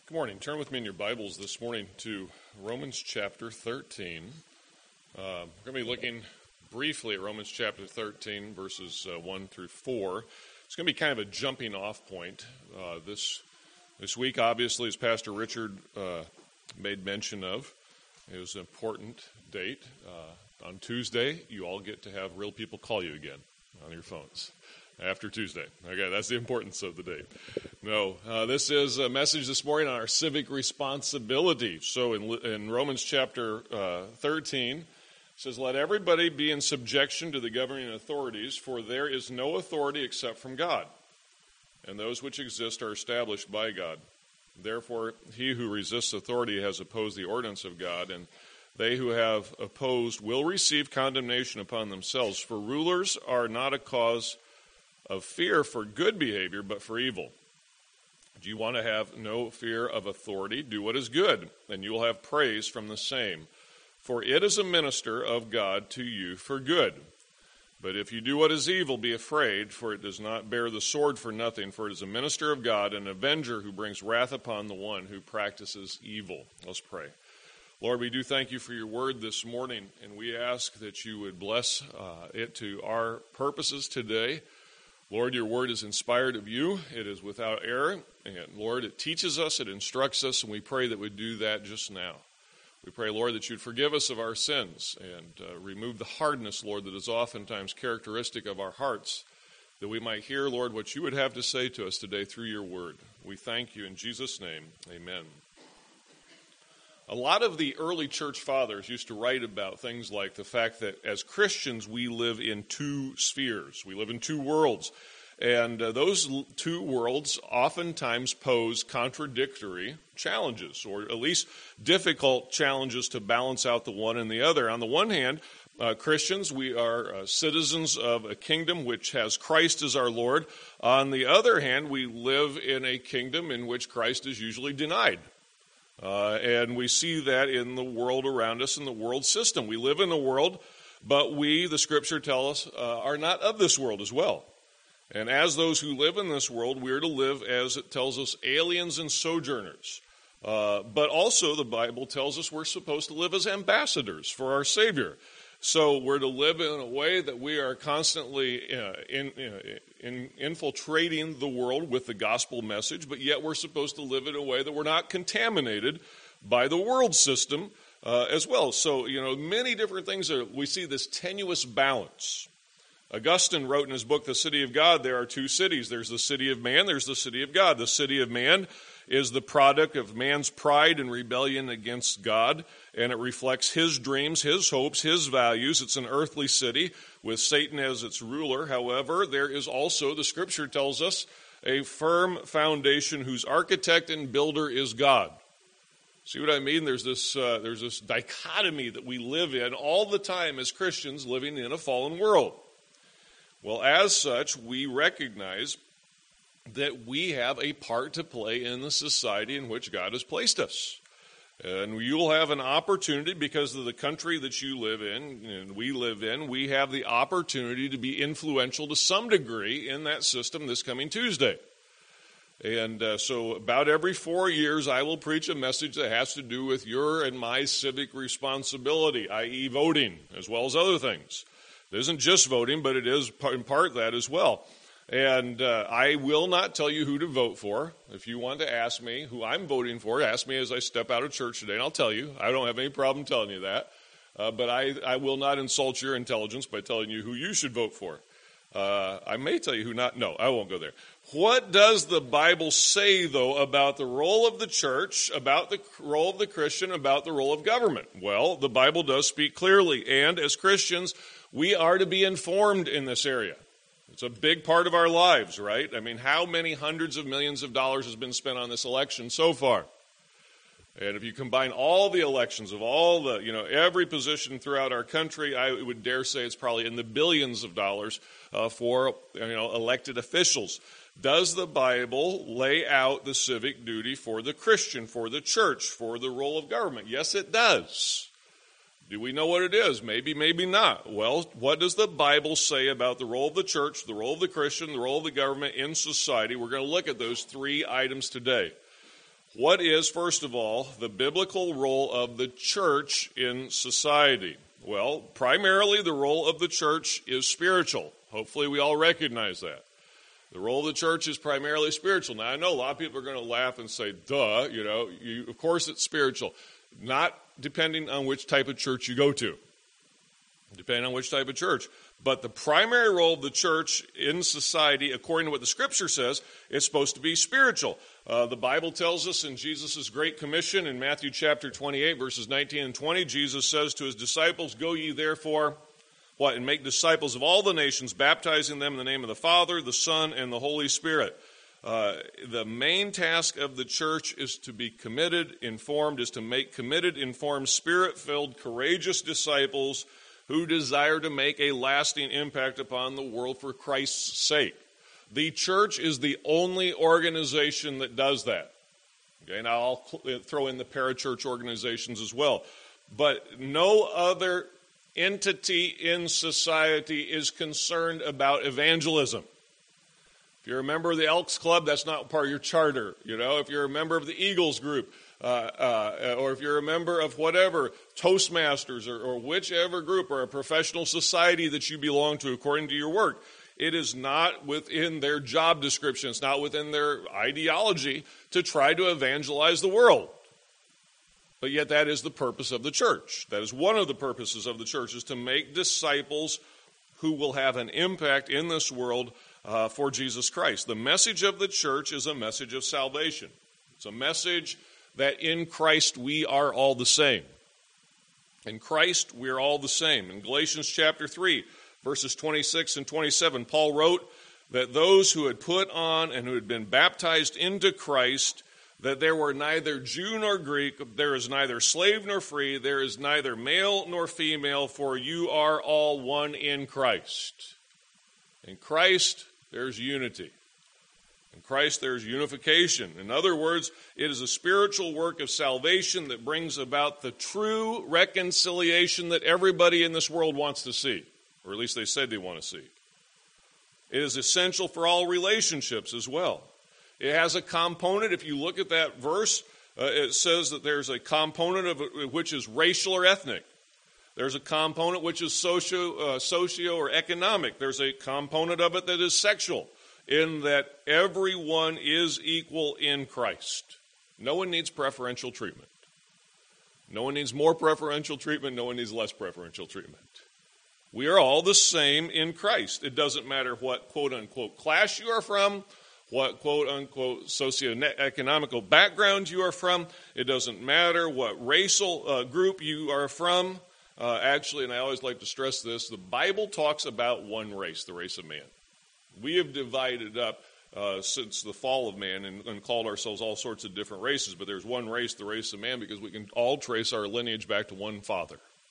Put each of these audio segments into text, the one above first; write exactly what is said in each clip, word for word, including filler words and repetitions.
Good morning. Turn with me in your Bibles this morning to Romans chapter thirteen. Uh, we're going to be looking briefly at Romans chapter thirteen, verses uh, one through four. It's going to be kind of a jumping off point. Uh, this this week, obviously, as Pastor Richard uh, made mention of, it was an important date. Uh, on Tuesday, you all get to have real people call you again on your phones. After Tuesday. Okay, that's the importance of the date. No, uh, this is a message this morning on our civic responsibility. So in, in Romans chapter uh, thirteen, it says, "Let everybody be in subjection to the governing authorities, for there is no authority except from God, and those which exist are established by God. Therefore, he who resists authority has opposed the ordinance of God, and they who have opposed will receive condemnation upon themselves. For rulers are not a cause of fear for good behavior, but for evil. Do you want to have no fear of authority? Do what is good, and you will have praise from the same. For it is a minister of God to you for good. But if you do what is evil, be afraid, for it does not bear the sword for nothing, for it is a minister of God, an avenger who brings wrath upon the one who practices evil." Let's pray. Lord, we do thank you for your word this morning, and we ask that you would bless uh, it to our purposes today. Lord, your word is inspired of you. It is without error. And Lord, it teaches us, it instructs us, and we pray that we'd do that just now. We pray, Lord, that you'd forgive us of our sins and uh, remove the hardness, Lord, that is oftentimes characteristic of our hearts, that we might hear, Lord, what you would have to say to us today through your word. We thank you in Jesus' name. Amen. A lot of the early church fathers used to write about things like the fact that as Christians we live in two spheres. We live in two worlds. And uh, those two worlds oftentimes pose contradictory challenges, or at least difficult challenges to balance out the one and the other. On the one hand, uh, Christians, we are uh, citizens of a kingdom which has Christ as our Lord. On the other hand, we live in a kingdom in which Christ is usually denied. Uh, and we see that in the world around us, in the world system. We live in a world, but we, the Scripture tells us, uh, are not of this world as well. And as those who live in this world, we're to live, as it tells us, aliens and sojourners. Uh, but also, the Bible tells us we're supposed to live as ambassadors for our Savior. So we're to live in a way that we are constantly uh, in, in, in infiltrating the world with the gospel message, but yet we're supposed to live in a way that we're not contaminated by the world system uh, as well. So, you know, many different things. Are, we see this tenuous balance. Augustine wrote in his book, The City of God, there are two cities. There's the city of man, there's the city of God. The city of man is the product of man's pride and rebellion against God, and it reflects his dreams, his hopes, his values. It's an earthly city with Satan as its ruler. However, there is also, the Scripture tells us, a firm foundation whose architect and builder is God. See what I mean? There's this, uh, there's this dichotomy that we live in all the time as Christians living in a fallen world. Well, as such, we recognize that we have a part to play in the society in which God has placed us. And you'll have an opportunity, because of the country that you live in and we live in, we have the opportunity to be influential to some degree in that system this coming Tuesday. And uh, so about every four years, I will preach a message that has to do with your and my civic responsibility, that is voting, as well as other things. It isn't just voting, but it is in part that as well. And uh, I will not tell you who to vote for. If you want to ask me who I'm voting for, ask me as I step out of church today, and I'll tell you. I don't have any problem telling you that. Uh, but I, I will not insult your intelligence by telling you who you should vote for. Uh, I may tell you who not. No, I won't go there. What does the Bible say, though, about the role of the church, about the role of the Christian, about the role of government? Well, the Bible does speak clearly, and as Christians, we are to be informed in this area. It's a big part of our lives, right? I mean, how many hundreds of millions of dollars has been spent on this election so far? And if you combine all the elections of all the, you know, every position throughout our country, I would dare say it's probably in the billions of dollars uh, for, you know, elected officials. Does the Bible lay out the civic duty for the Christian, for the church, for the role of government? Yes, it does. Do we know what it is? Maybe, maybe not. Well, what does the Bible say about the role of the church, the role of the Christian, the role of the government in society? We're going to look at those three items today. What is, first of all, the biblical role of the church in society? Well, primarily the role of the church is spiritual. Hopefully we all recognize that. The role of the church is primarily spiritual. Now, I know a lot of people are going to laugh and say, duh, you know, you, of course it's spiritual. Not depending on which type of church you go to, depending on which type of church. But the primary role of the church in society, according to what the Scripture says, is supposed to be spiritual. Uh, the Bible tells us in Jesus' Great Commission in Matthew chapter twenty-eight, verses nineteen and twenty, Jesus says to his disciples, "Go ye therefore, what, and make disciples of all the nations, baptizing them in the name of the Father, the Son, and the Holy Spirit." Uh, the main task of the church is to be committed, informed, is to make committed, informed, spirit-filled, courageous disciples who desire to make a lasting impact upon the world for Christ's sake. The church is the only organization that does that. Okay, now I'll throw in the parachurch organizations as well. But no other entity in society is concerned about evangelism. If you're a member of the Elks Club, that's not part of your charter. You know, if you're a member of the Eagles group, uh, uh, or if you're a member of whatever, Toastmasters, or, or whichever group, or a professional society that you belong to according to your work, it is not within their job description, it's not within their ideology to try to evangelize the world. But yet that is the purpose of the church. That is one of the purposes of the church, is to make disciples who will have an impact in this world uh, for Jesus Christ. The message of the church is a message of salvation. It's a message that in Christ we are all the same. In Christ we are all the same. In Galatians chapter three, verses twenty-six and twenty-seven, Paul wrote that those who had put on and who had been baptized into Christ, that there were neither Jew nor Greek, there is neither slave nor free, there is neither male nor female, for you are all one in Christ. In Christ, there's unity. In Christ, there's unification. In other words, it is a spiritual work of salvation that brings about the true reconciliation that everybody in this world wants to see, or at least they said they want to see. It is essential for all relationships as well. It has a component, if you look at that verse, uh, it says that there's a component of it which is racial or ethnic. There's a component which is socio, uh, socio or economic. There's a component of it that is sexual, in that everyone is equal in Christ. No one needs preferential treatment. No one needs more preferential treatment. No one needs less preferential treatment. We are all the same in Christ. It doesn't matter what quote-unquote class you are from, what quote-unquote socioeconomical background you are from. It doesn't matter what racial uh, group you are from. Uh, actually, and I always like to stress this, the Bible talks about one race, the race of man. We have divided up uh, since the fall of man and, and called ourselves all sorts of different races, but there's one race, the race of man, because we can all trace our lineage back to one father.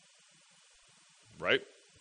Right?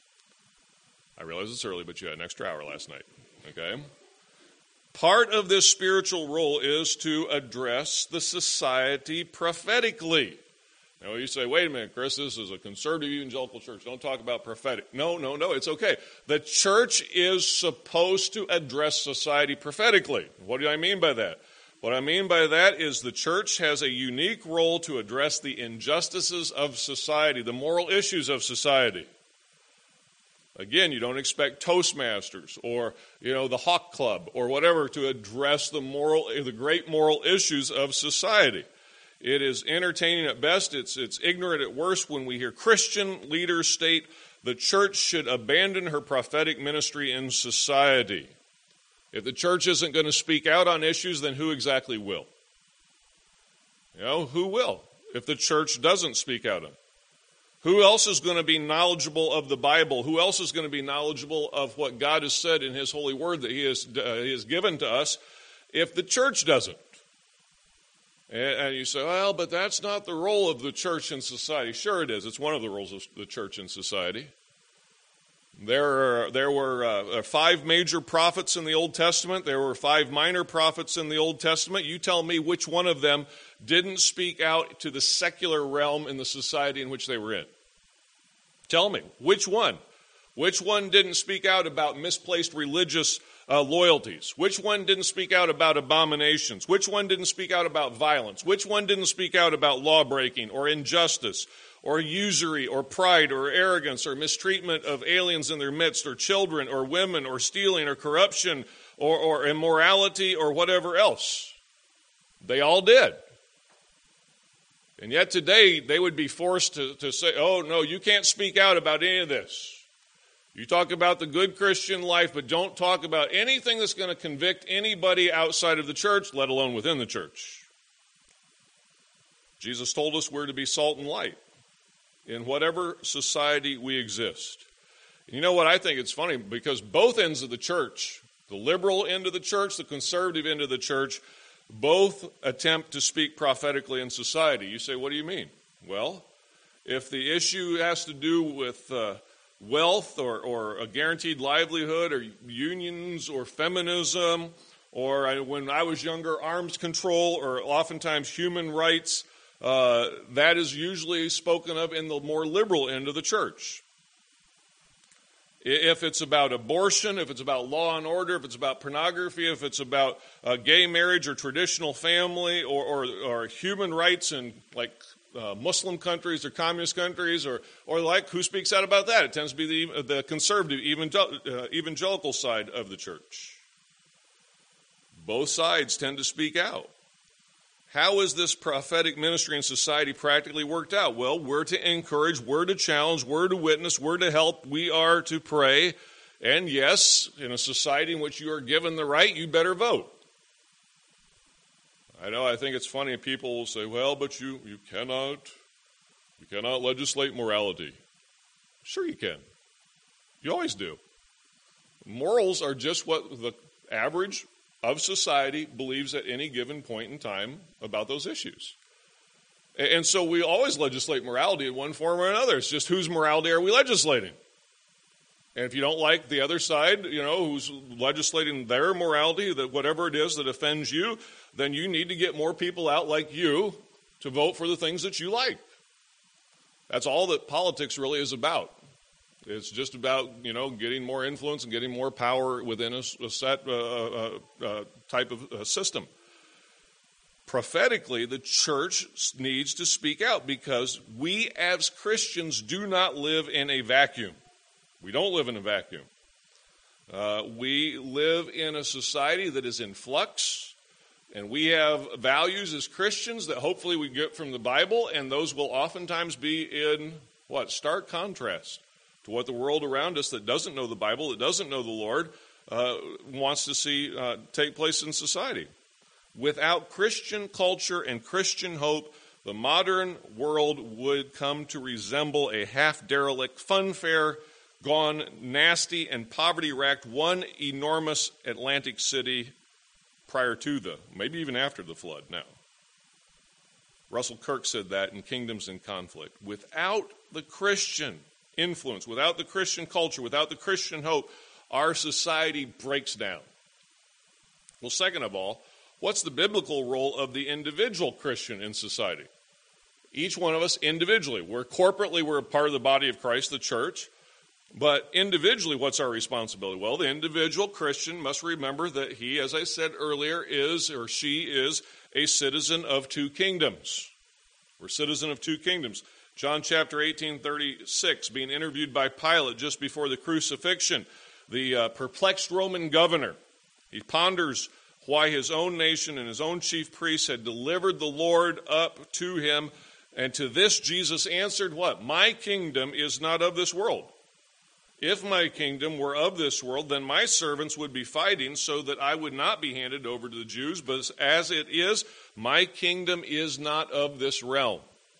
I realize it's early, but you had an extra hour last night. Okay? Part of this spiritual role is to address the society prophetically. Now you say, wait a minute, Chris, this is a conservative evangelical church. Don't talk about prophetic. No, no, no, it's okay. The church is supposed to address society prophetically. What do I mean by that? What I mean by that is the church has a unique role to address the injustices of society, the moral issues of society. Again, you don't expect Toastmasters or, you know, the Hawk Club or whatever to address the moral, the great moral issues of society. It is entertaining at best. It's, it's ignorant at worst when we hear Christian leaders state the church should abandon her prophetic ministry in society. If the church isn't going to speak out on issues, then who exactly will? You know, who will if the church doesn't speak out on it? Who else is going to be knowledgeable of the Bible? Who else is going to be knowledgeable of what God has said in His holy word that He has, uh, he has given to us if the church doesn't? And, and you say, well, but that's not the role of the church in society. Sure it is. It's one of the roles of the church in society. There, are, there were uh, five major prophets in the Old Testament. There were five minor prophets in the Old Testament. You tell me which one of them didn't speak out to the secular realm in the society in which they were in. Tell me, which one? Which one didn't speak out about misplaced religious uh, loyalties? Which one didn't speak out about abominations? Which one didn't speak out about violence? Which one didn't speak out about law-breaking or injustice or usury or pride or arrogance or mistreatment of aliens in their midst or children or women or stealing or corruption or, or immorality or whatever else? They all did. And yet today they would be forced to, to say, oh, no, you can't speak out about any of this. You talk about the good Christian life, but don't talk about anything that's going to convict anybody outside of the church, let alone within the church. Jesus told us we're to be salt and light in whatever society we exist. And you know what? I think it's funny because both ends of the church, the liberal end of the church, the conservative end of the church, both attempt to speak prophetically in society. You say, what do you mean? Well, if the issue has to do with uh, wealth or, or a guaranteed livelihood or unions or feminism or I, when I was younger, arms control or oftentimes human rights, uh, that is usually spoken of in the more liberal end of the church. If it's about abortion, if it's about law and order, if it's about pornography, if it's about uh, gay marriage or traditional family or, or, or human rights in like uh, Muslim countries or communist countries or, or like, who speaks out about that? It tends to be the, the conservative evangel- uh, evangelical side of the church. Both sides tend to speak out. How is this prophetic ministry in society practically worked out? Well, we're to encourage, we're to challenge, we're to witness, we're to help, we are to pray. And yes, in a society in which you are given the right, you better vote. I know, I think it's funny, people will say, well, but you, you cannot, you cannot legislate morality. Sure you can. You always do. Morals are just what the average of society believes at any given point in time about those issues. And so we always legislate morality in one form or another. It's just whose morality are we legislating? And if you don't like the other side, you know, who's legislating their morality, that whatever it is that offends you, then you need to get more people out like you to vote for the things that you like. That's all that politics really is about. It's just about, you know, getting more influence and getting more power within a, a set uh, uh, uh, type of uh, system. Prophetically, the church needs to speak out because we as Christians do not live in a vacuum. We don't live in a vacuum. Uh, we live in a society that is in flux, and we have values as Christians that hopefully we get from the Bible, and those will oftentimes be in, what, stark contrast to what the world around us that doesn't know the Bible, that doesn't know the Lord, uh, wants to see uh, take place in society. Without Christian culture and Christian hope, the modern world would come to resemble a half-derelict fun fair gone nasty and poverty-racked, one enormous Atlantic city prior to the, maybe even after the flood now. Russell Kirk said that in Kingdoms in Conflict. Without the Christian influence, without the Christian culture, without the Christian hope, our society breaks down. Well, second of all, what's the biblical role of the individual Christian in society? Each one of us individually. We're corporately, we're a part of the body of Christ, the church. But individually, what's our responsibility? Well, the individual Christian must remember that he, as I said earlier, is or she is a citizen of two kingdoms. We're citizen of two kingdoms. John chapter eighteen, thirty-six, being interviewed by Pilate just before the crucifixion, the uh, perplexed Roman governor, he ponders why his own nation and his own chief priests had delivered the Lord up to him. And to this Jesus answered what? My kingdom is not of this world. If my kingdom were of this world, then my servants would be fighting so that I would not be handed over to the Jews. But as it is, my kingdom is not of this realm.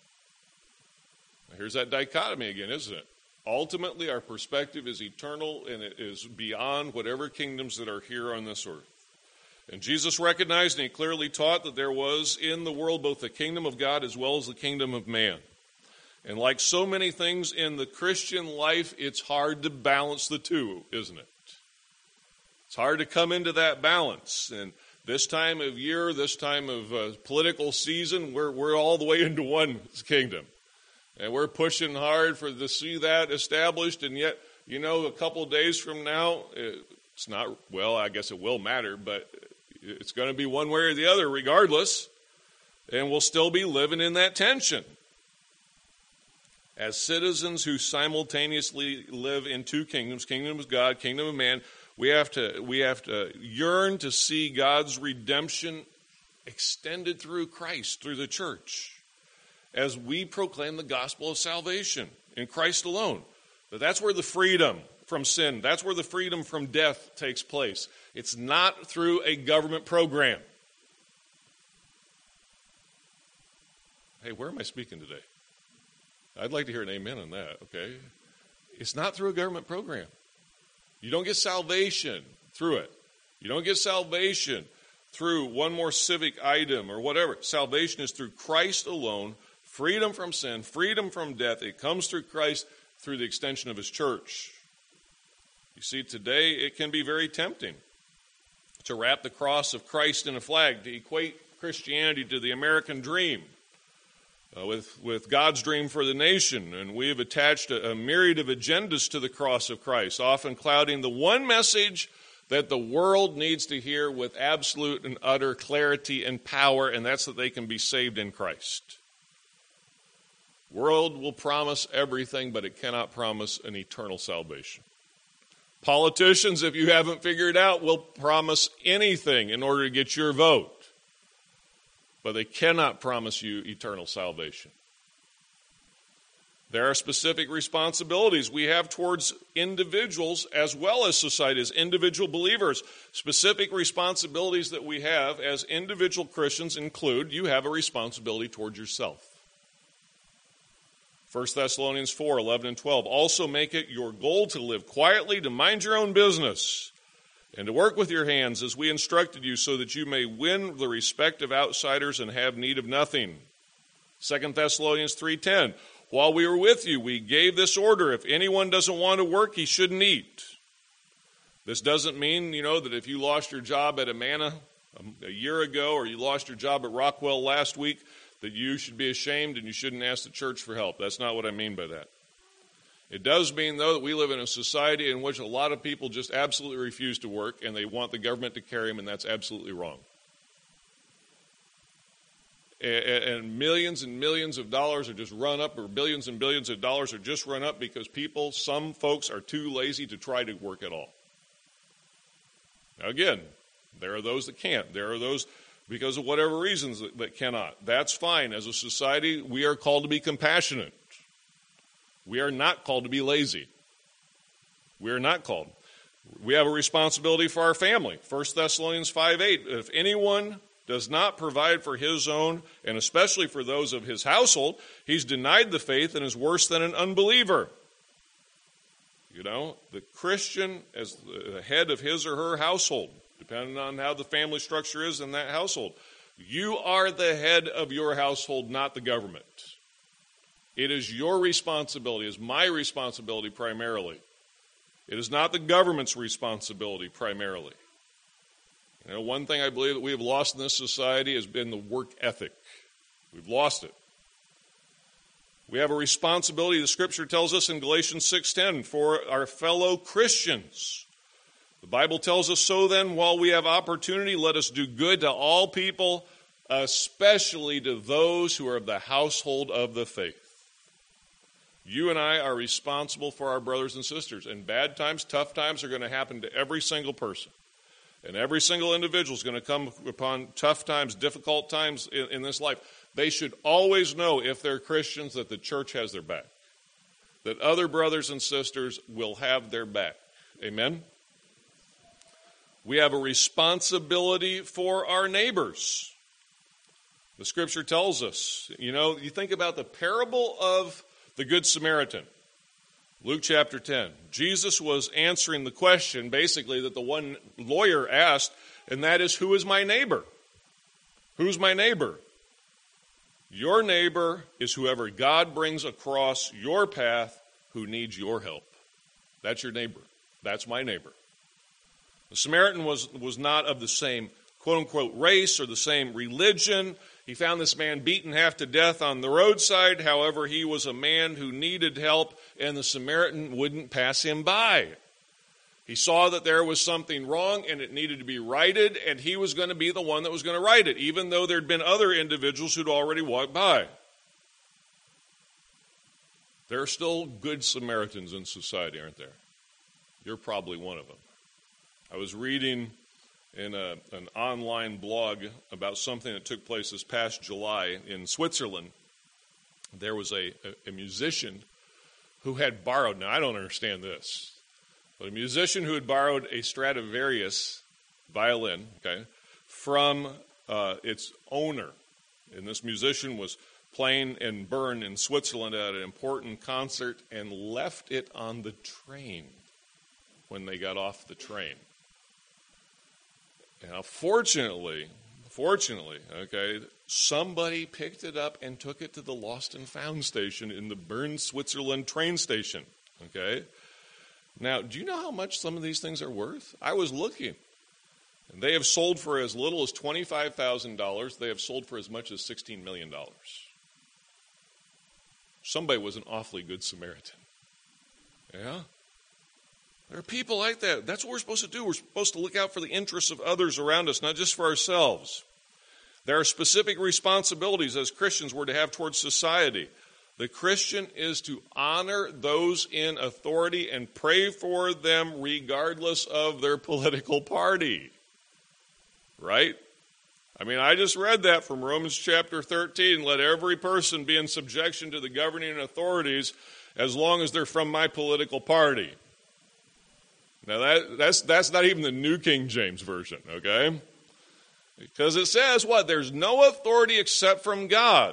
Here's that dichotomy again, isn't it? Ultimately, our perspective is eternal, and it is beyond whatever kingdoms that are here on this earth. And Jesus recognized and he clearly taught that there was in the world both the kingdom of God as well as the kingdom of man. And like so many things in the Christian life, it's hard to balance the two, isn't it? It's hard to come into that balance. And this time of year, this time of uh, political season, we're, we're all the way into one kingdom. And we're pushing hard for to see that established. And yet, you know, a couple of days from now, uh, It's not, well, I guess it will matter, but it's going to be one way or the other regardless, and we'll still be living in that tension. As citizens who simultaneously live in two kingdoms, kingdom of God, kingdom of man, we have to we have to yearn to see God's redemption extended through Christ, through the church, as we proclaim the gospel of salvation in Christ alone. But that's where the freedom from sin, that's where the freedom from death takes place. It's not through a government program. Hey, where am I speaking today? I'd like to hear an amen on that, okay? It's not through a government program. You don't get salvation through it. You don't get salvation through one more civic item or whatever. Salvation is through Christ alone, freedom from sin, freedom from death. It comes through Christ through the extension of his church. You see, today it can be very tempting to wrap the cross of Christ in a flag, to equate Christianity to the American dream. Uh, with, with God's dream for the nation, and we have attached a, a myriad of agendas to the cross of Christ, often clouding the one message that the world needs to hear with absolute and utter clarity and power, and that's that they can be saved in Christ. World will promise everything, but it cannot promise an eternal salvation. Politicians, if you haven't figured out, will promise anything in order to get your vote. But they cannot promise you eternal salvation. There are specific responsibilities we have towards individuals as well as society, as individual believers. Specific responsibilities that we have as individual Christians include, you have a responsibility towards yourself. First Thessalonians four, eleven and twelve. Also make it your goal to live quietly, to mind your own business, and to work with your hands as we instructed you, so that you may win the respect of outsiders and have need of nothing. Second Thessalonians three ten, while we were with you, we gave this order: if anyone doesn't want to work, he shouldn't eat. This doesn't mean, you know, that if you lost your job at Amana a year ago, or you lost your job at Rockwell last week, that you should be ashamed and you shouldn't ask the church for help. That's not what I mean by that. It does mean, though, that we live in a society in which a lot of people just absolutely refuse to work, and they want the government to carry them, and that's absolutely wrong. And millions and millions of dollars are just run up, or billions and billions of dollars are just run up because people, some folks, are too lazy to try to work at all. Now, again, there are those that can't. There are those, because of whatever reasons, that, that cannot. That's fine. As a society, we are called to be compassionate. We are not called to be lazy. We are not called. We have a responsibility for our family. First Thessalonians five eight, if anyone does not provide for his own, and especially for those of his household, he's denied the faith and is worse than an unbeliever. You know, the Christian as the head of his or her household, depending on how the family structure is in that household, you are the head of your household, not the government. It is your responsibility, it is my responsibility primarily. It is not the government's responsibility primarily. You know, one thing I believe that we have lost in this society has been the work ethic. We've lost it. We have a responsibility, the Scripture tells us in Galatians six ten, for our fellow Christians. The Bible tells us, so then, while we have opportunity, let us do good to all people, especially to those who are of the household of the faith. You and I are responsible for our brothers and sisters. And bad times, tough times are going to happen to every single person. And every single individual is going to come upon tough times, difficult times in, in this life. They should always know, if they're Christians, that the church has their back. That other brothers and sisters will have their back. Amen? We have a responsibility for our neighbors. The Scripture tells us, you know, you think about the parable of the Good Samaritan, Luke chapter ten. Jesus was answering the question, basically, that the one lawyer asked, and that is, who is my neighbor? Who's my neighbor? Your neighbor is whoever God brings across your path who needs your help. That's your neighbor. That's my neighbor. The Samaritan was, was not of the same quote-unquote race or the same religion. He found this man beaten half to death on the roadside. However, he was a man who needed help, and the Samaritan wouldn't pass him by. He saw that there was something wrong and it needed to be righted, and he was going to be the one that was going to right it, even though there had been other individuals who'd already walked by. There are still good Samaritans in society, aren't there? You're probably one of them. I was reading in a, an online blog about something that took place this past July in Switzerland. There was a, a, a musician who had borrowed, now I don't understand this, but a musician who had borrowed a Stradivarius violin, okay, from uh, its owner. And this musician was playing in Bern in Switzerland at an important concert and left it on the train when they got off the train. Now, fortunately, fortunately, okay, somebody picked it up and took it to the Lost and Found station in the Bern, Switzerland train station, okay? Now, do you know how much some of these things are worth? I was looking. And they have sold for as little as twenty-five thousand dollars. They have sold for as much as sixteen million dollars. Somebody was an awfully good Samaritan. Yeah? There are people like that. That's what we're supposed to do. We're supposed to look out for the interests of others around us, not just for ourselves. There are specific responsibilities as Christians we're to have towards society. The Christian is to honor those in authority and pray for them regardless of their political party. Right? I mean, I just read that from Romans chapter thirteen. Let every person be in subjection to the governing authorities as long as they're from my political party. Now, that, that's, that's not even the New King James Version, okay? Because it says what? There's no authority except from God.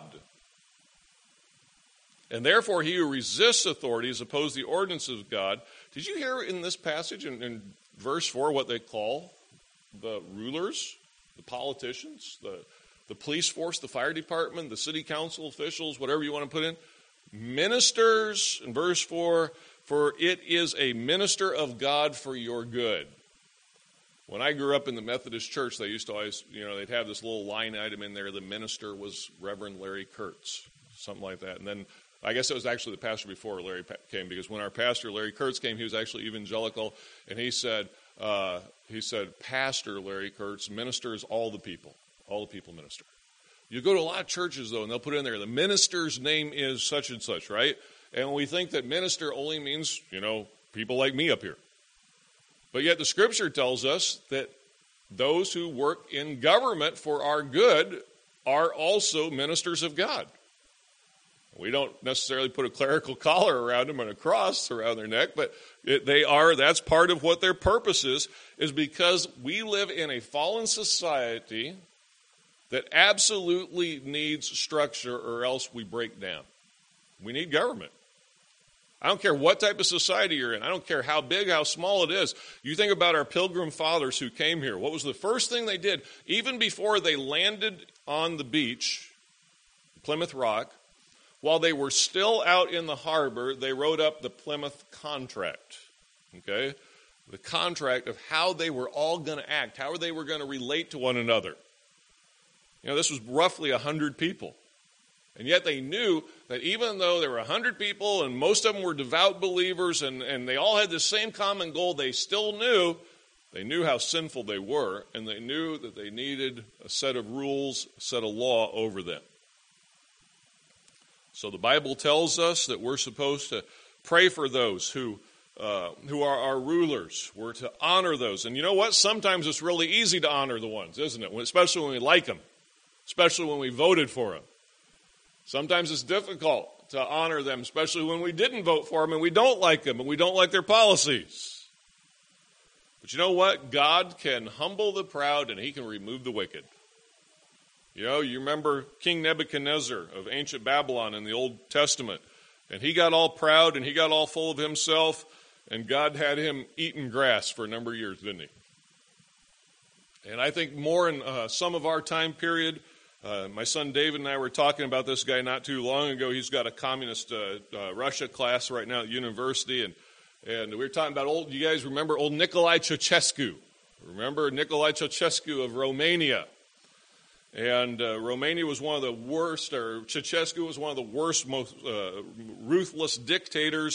And therefore, he who resists authority is opposed to the ordinances of God. Did you hear in this passage, in, in verse four, what they call the rulers, the politicians, the, the police force, the fire department, the city council officials, whatever you want to put in? Ministers, in verse four, for it is a minister of God for your good. When I grew up in the Methodist church, they used to always, you know, they'd have this little line item in there. The minister was Reverend Larry Kurtz, something like that. And then I guess it was actually the pastor before Larry came, because when our pastor, Larry Kurtz, came, he was actually evangelical, and he said, uh, he said, Pastor Larry Kurtz ministers all the people, all the people minister. You go to a lot of churches, though, and they'll put in there, the minister's name is such and such, right? And we think that minister only means, you know, people like me up here. But yet the Scripture tells us that those who work in government for our good are also ministers of God. We don't necessarily put a clerical collar around them and a cross around their neck, but it, they are, that's part of what their purpose is, is because we live in a fallen society that absolutely needs structure, or else we break down. We need government. I don't care what type of society you're in. I don't care how big, how small it is. You think about our Pilgrim Fathers who came here. What was the first thing they did? Even before they landed on the beach, Plymouth Rock, while they were still out in the harbor, they wrote up the Plymouth Contract. Okay? The contract of how they were all going to act, how they were going to relate to one another. You know, this was roughly one hundred people. And yet they knew that even though there were one hundred people and most of them were devout believers and, and they all had the same common goal, they still knew, they knew how sinful they were, and they knew that they needed a set of rules, a set of law over them. So the Bible tells us that we're supposed to pray for those who uh, who are our rulers. We're to honor those. And you know what? Sometimes it's really easy to honor the ones, isn't it? Especially when we like them. Especially when we voted for them. Sometimes it's difficult to honor them, especially when we didn't vote for them and we don't like them and we don't like their policies. But you know what? God can humble the proud and he can remove the wicked. You know, you remember King Nebuchadnezzar of ancient Babylon in the Old Testament. And he got all proud and he got all full of himself, and God had him eating grass for a number of years, didn't he? And I think more in uh, some of our time period, uh, my son David and I were talking about this guy not too long ago. He's got a communist uh, uh, Russia class right now at university, and, and we were talking about old, you guys remember old Nicolae Ceausescu? Remember Nicolae Ceausescu of Romania? And uh, Romania was one of the worst, or Ceausescu was one of the worst, most uh, ruthless dictators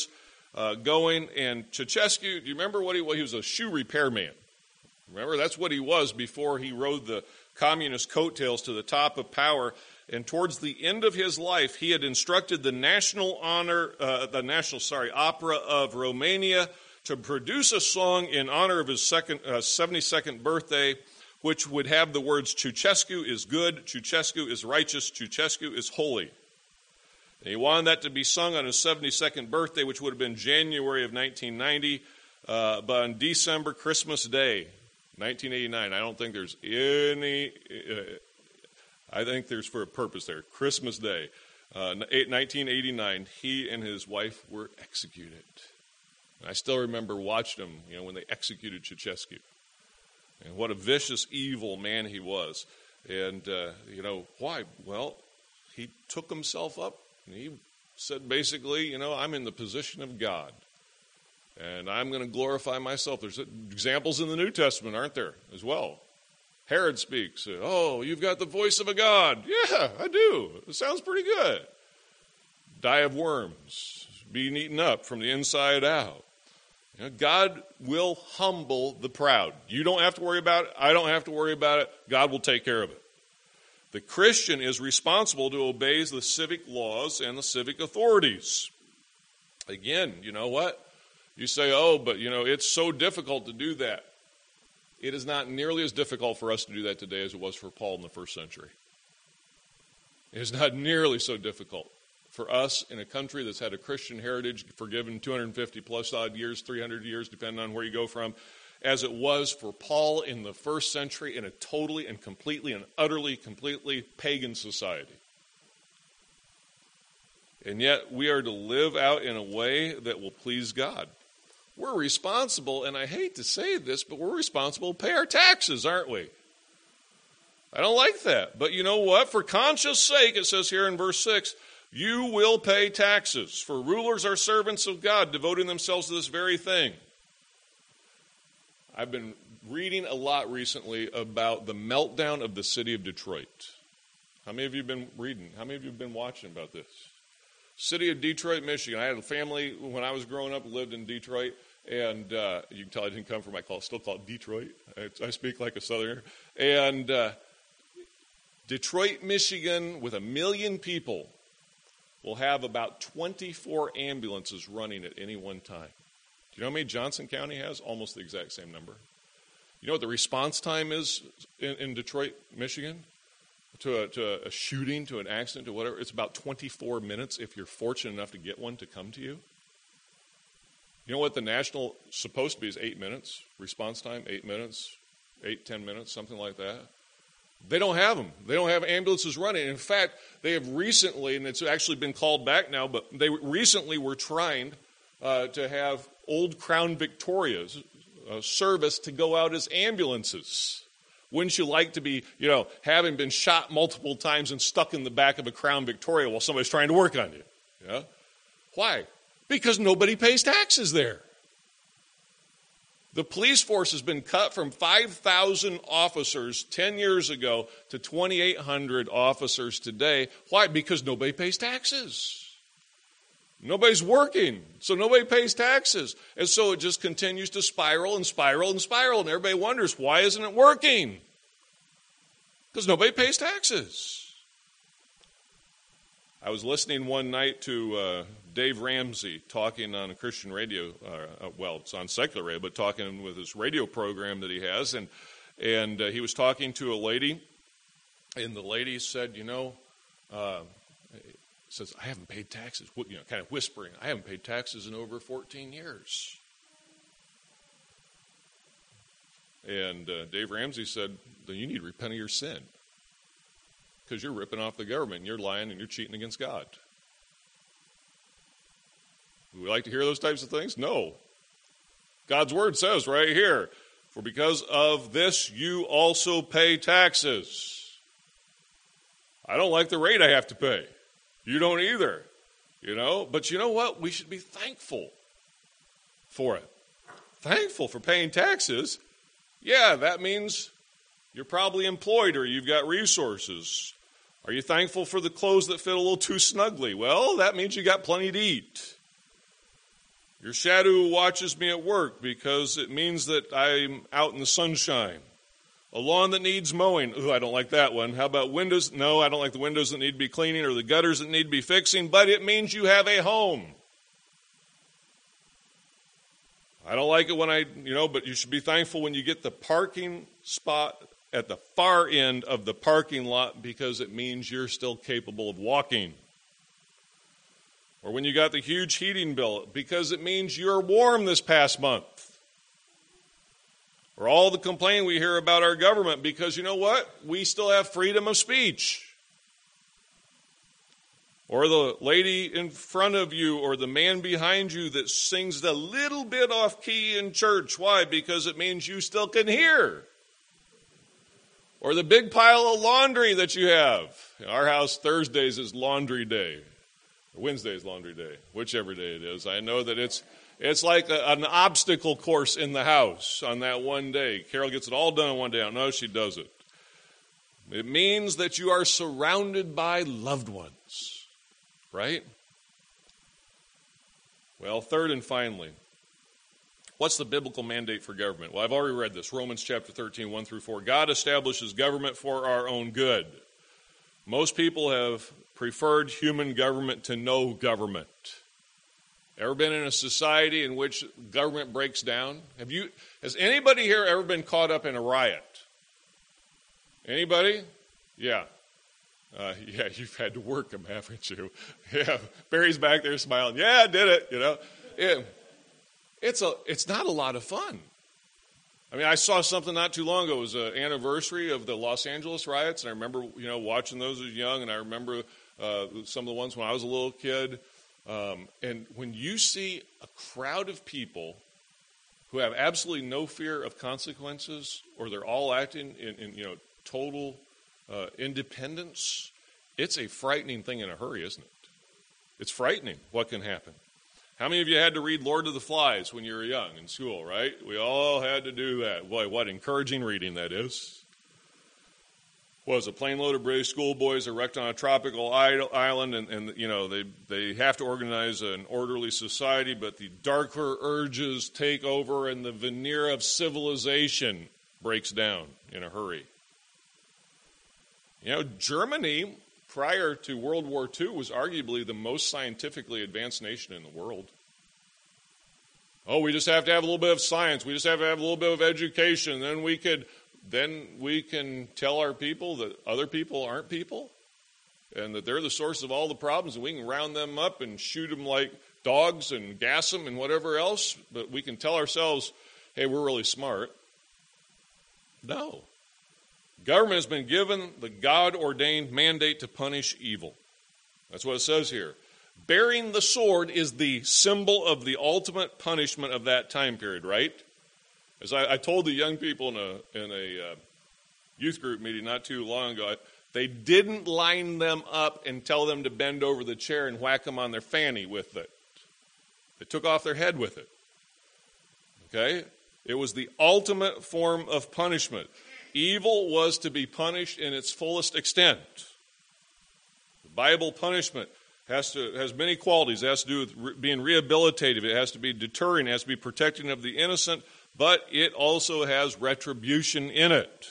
uh, going. And Ceausescu, do you remember what he was? He was a shoe repairman. Remember, that's what he was before he rode the communist coattails to the top of power. And towards the end of his life, he had instructed the national honor, uh, the national, sorry, opera of Romania to produce a song in honor of his second, uh, seventy-second birthday, which would have the words, Ceausescu is good, Ceausescu is righteous, Ceausescu is holy. And he wanted that to be sung on his seventy-second birthday, which would have been January of nineteen ninety, uh, but on December, Christmas Day, nineteen eighty-nine. I don't think there's any... Uh, I think there's for a purpose there. Christmas Day, uh, nineteen eighty-nine, he and his wife were executed. And I still remember watching them, you know, when they executed Ceausescu. And what a vicious, evil man he was. And, uh, you know, why? Well, he took himself up and he said basically, you know, I'm in the position of God. And I'm going to glorify myself. There's examples in the New Testament, aren't there, as well? Herod speaks. Oh, you've got the voice of a god. Yeah, I do. It sounds pretty good. Die of worms, being eaten up from the inside out. You know, God will humble the proud. You don't have to worry about it. I don't have to worry about it. God will take care of it. The Christian is responsible to obey the civic laws and the civic authorities. Again, you know what? You say, oh, but, you know, it's so difficult to do that. It is not nearly as difficult for us to do that today as it was for Paul in the first century. It is not nearly so difficult for us in a country that's had a Christian heritage forgiven two hundred fifty plus odd years, three hundred years, depending on where you go from, as it was for Paul in the first century in a totally and completely and utterly, completely pagan society. And yet we are to live out in a way that will please God. We're responsible, and I hate to say this, but we're responsible to pay our taxes, aren't we? I don't like that. But you know what? For conscience sake, it says here in verse six, you will pay taxes, for rulers are servants of God, devoting themselves to this very thing. I've been reading a lot recently about the meltdown of the city of Detroit. How many of you have been reading? How many of you have been watching about this? City of Detroit, Michigan. I had a family when I was growing up who lived in Detroit. And uh, you can tell I didn't come from, I call, still call it Detroit. I, I speak like a Southerner. And uh, Detroit, Michigan, with a million people, will have about twenty-four ambulances running at any one time. Do you know how many Johnson County has? Almost the exact same number. You know what the response time is in, in Detroit, Michigan? To a, to a shooting, to an accident, to whatever. It's about twenty-four minutes if you're fortunate enough to get one to come to you. You know what the national supposed to be is eight minutes, response time, eight minutes, eight, ten minutes, something like that. They don't have them. They don't have ambulances running. In fact, they have recently, and it's actually been called back now, but they recently were trying uh, to have old Crown Victorias uh, service to go out as ambulances. Wouldn't you like to be, you know, having been shot multiple times and stuck in the back of a Crown Victoria while somebody's trying to work on you? Yeah? Why? Because nobody pays taxes there. The police force has been cut from five thousand officers ten years ago to twenty-eight hundred officers today. Why? Because nobody pays taxes. Nobody's working, so nobody pays taxes. And so it just continues to spiral and spiral and spiral, and everybody wonders, why isn't it working? Because nobody pays taxes. I was listening one night to uh, Dave Ramsey talking on a Christian radio, uh, well, it's on secular radio, but talking with his radio program that he has, and and uh, he was talking to a lady, and the lady said, you know, uh, says, I haven't paid taxes, you know, kind of whispering, I haven't paid taxes in over fourteen years. And uh, Dave Ramsey said, then you need to repent of your sin. Because you're ripping off the government, and you're lying, and you're cheating against God. Would we like to hear those types of things? No. God's word says right here, for because of this you also pay taxes. I don't like the rate I have to pay. You don't either. You know, but you know what? We should be thankful for it. Thankful for paying taxes. Yeah, that means you're probably employed or you've got resources. Are you thankful for the clothes that fit a little too snugly? Well, that means you got plenty to eat. Your shadow watches me at work because it means that I'm out in the sunshine. A lawn that needs mowing. Ooh, I don't like that one. How about windows? No, I don't like the windows that need to be cleaning or the gutters that need to be fixing, but it means you have a home. I don't like it when I, you know, but you should be thankful when you get the parking spot at the far end of the parking lot because it means you're still capable of walking. Or when you got the huge heating bill because it means you're warm this past month. Or all the complaining we hear about our government because you know what? We still have freedom of speech. Or the lady in front of you or the man behind you that sings a little bit off key in church. Why? Because it means you still can hear. Or the big pile of laundry that you have. In our house, Thursdays is laundry day. Wednesday is laundry day, whichever day it is. I know that it's it's like a, an obstacle course in the house on that one day. Carol gets it all done in one day. No, she doesn't. It means that you are surrounded by loved ones, right? Well, third and finally, what's the biblical mandate for government? Well, I've already read this, Romans chapter thirteen, one through four. God establishes government for our own good. Most people have preferred human government to no government. Ever been in a society in which government breaks down? Have you? Has anybody here ever been caught up in a riot? Anybody? Yeah. Uh, yeah, you've had to work them, haven't you? Yeah, Barry's back there smiling. Yeah, I did it, you know. It, it's, a, it's not a lot of fun. I mean, I saw something not too long ago. It was an anniversary of the Los Angeles riots, and I remember, you know, watching those as young, and I remember uh, some of the ones when I was a little kid. Um, and when you see a crowd of people who have absolutely no fear of consequences, or they're all acting in, in you know, total uh, independence, it's a frightening thing in a hurry, isn't it? It's frightening what can happen. How many of you had to read Lord of the Flies when you were young in school, right? We all had to do that. Boy, what encouraging reading that is. Was a plane load of British schoolboys are wrecked on a tropical island, and, and you know they, they have to organize an orderly society, but the darker urges take over and the veneer of civilization breaks down in a hurry. You know, Germany, prior to World War Two, was arguably the most scientifically advanced nation in the world. Oh, we just have to have a little bit of science. We just have to have a little bit of education. Then we could, then we can tell our people that other people aren't people, and that they're the source of all the problems, and we can round them up and shoot them like dogs and gas them and whatever else. But we can tell ourselves, hey, we're really smart. No. Government has been given the God-ordained mandate to punish evil. That's what it says here. Bearing the sword is the symbol of the ultimate punishment of that time period, right? As I, I told the young people in a, in a uh, youth group meeting not too long ago, they didn't line them up and tell them to bend over the chair and whack them on their fanny with it. They took off their head with it. Okay? It was the ultimate form of punishment. Evil was to be punished in its fullest extent. The Bible punishment has to has many qualities. It has to do with re- being rehabilitative. It has to be deterring. It has to be protecting of the innocent. But it also has retribution in it.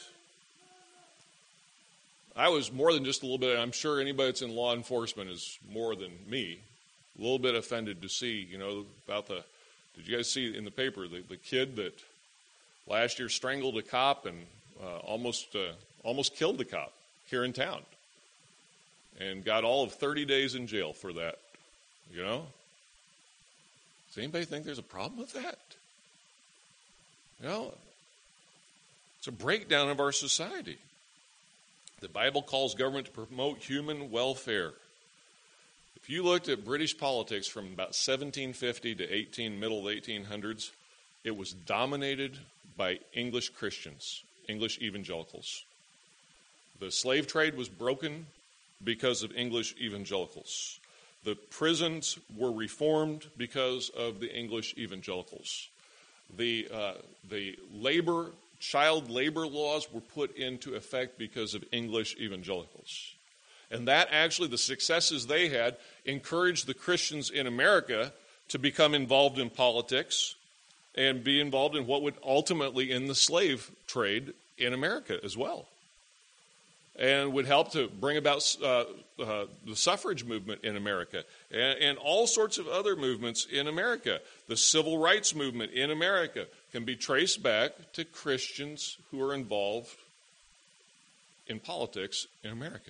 I was more than just a little bit, I'm sure anybody that's in law enforcement is more than me, a little bit offended to see, you know, about the, did you guys see in the paper, the, the kid that last year strangled a cop and uh, almost uh, almost killed the cop here in town and got all of thirty days in jail for that, you know? Does anybody think there's a problem with that? You know, it's a breakdown of our society. The Bible calls government to promote human welfare. If you looked at British politics from about seventeen fifty to eighteen, middle of the eighteen hundreds, it was dominated by English Christians, English evangelicals. The slave trade was broken because of English evangelicals. The prisons were reformed because of the English evangelicals. The uh, the labor child labor laws were put into effect because of English evangelicals. And that actually, the successes they had, encouraged the Christians in America to become involved in politics and be involved in what would ultimately end the slave trade in America as well, and would help to bring about uh, uh, the suffrage movement in America and, and all sorts of other movements in America. The civil rights movement in America can be traced back to Christians who are involved in politics in America.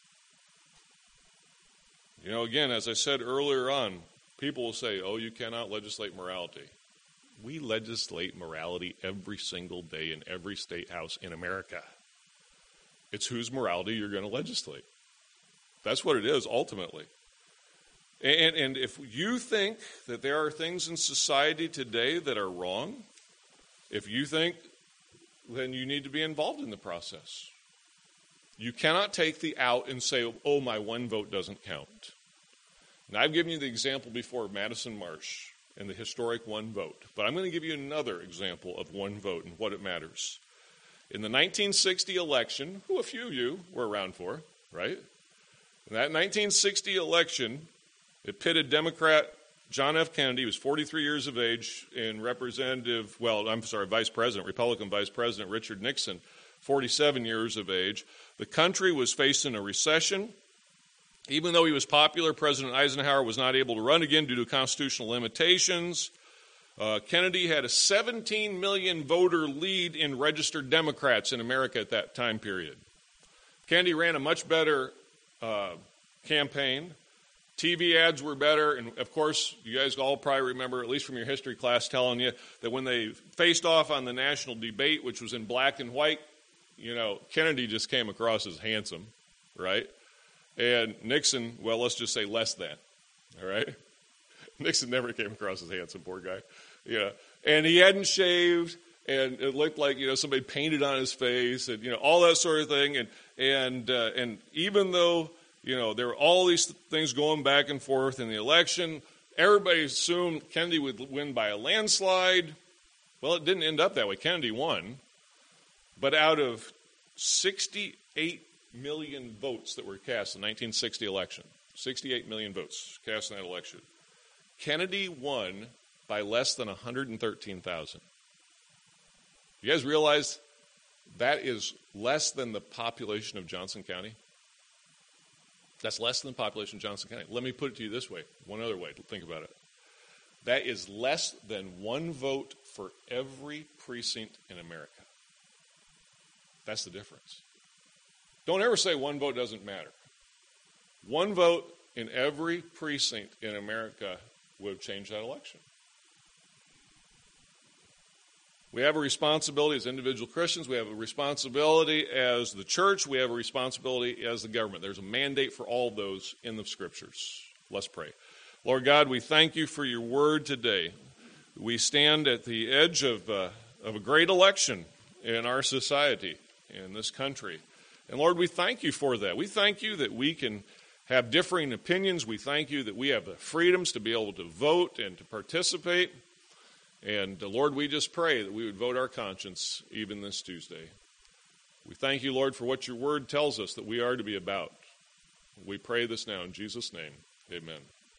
You know, again, as I said earlier on, people will say, oh, you cannot legislate morality. We legislate morality every single day in every state house in America. It's whose morality you're going to legislate. That's what it is, ultimately. And, and if you think that there are things in society today that are wrong, if you think, then you need to be involved in the process. You cannot take the out and say, oh, my one vote doesn't count. Now, I've given you the example before of Madison Marsh and the historic one vote. But I'm going to give you another example of one vote and what it matters. In the nineteen sixty election, who a few of you were around for, right? In that nineteen sixty election, it pitted Democrat John F. Kennedy, who was forty-three years of age, and Representative, well, I'm sorry, Vice President, Republican Vice President Richard Nixon, forty-seven years of age. The country was facing a recession. Even though he was popular, President Eisenhower was not able to run again due to constitutional limitations. Uh, Kennedy had a seventeen million voter lead in registered Democrats in America at that time period. Kennedy ran a much better uh, campaign. T V ads were better, and of course, you guys all probably remember, at least from your history class, telling you that when they faced off on the national debate, which was in black and white, you know, Kennedy just came across as handsome, right? And Nixon, well, let's just say less than, all right? Nixon never came across as handsome, poor guy. Yeah, and he hadn't shaved, and it looked like, you know, somebody painted on his face, and, you know, all that sort of thing. And and uh, and even though, you know, there were all these things going back and forth in the election, everybody assumed Kennedy would win by a landslide. Well, it didn't end up that way. Kennedy won. But out of sixty-eight million votes that were cast in the nineteen sixty election, sixty-eight million votes cast in that election, Kennedy won by less than one hundred thirteen thousand. You guys realize that is less than the population of Johnson County? That's less than the population of Johnson County. Let me put it to you this way, one other way to think about it. That is less than one vote for every precinct in America. That's the difference. Don't ever say one vote doesn't matter. One vote in every precinct in America would have changed that election. We have a responsibility as individual Christians. We have a responsibility as the church. We have a responsibility as the government. There's a mandate for all of those in the Scriptures. Let's pray. Lord God, we thank you for your word today. We stand at the edge of, uh, of a great election in our society, in this country. And Lord, we thank you for that. We thank you that we can have differing opinions. We thank you that we have the freedoms to be able to vote and to participate. And uh, Lord, we just pray that we would vote our conscience even this Tuesday. We thank you, Lord, for what your word tells us that we are to be about. We pray this now in Jesus' name. Amen.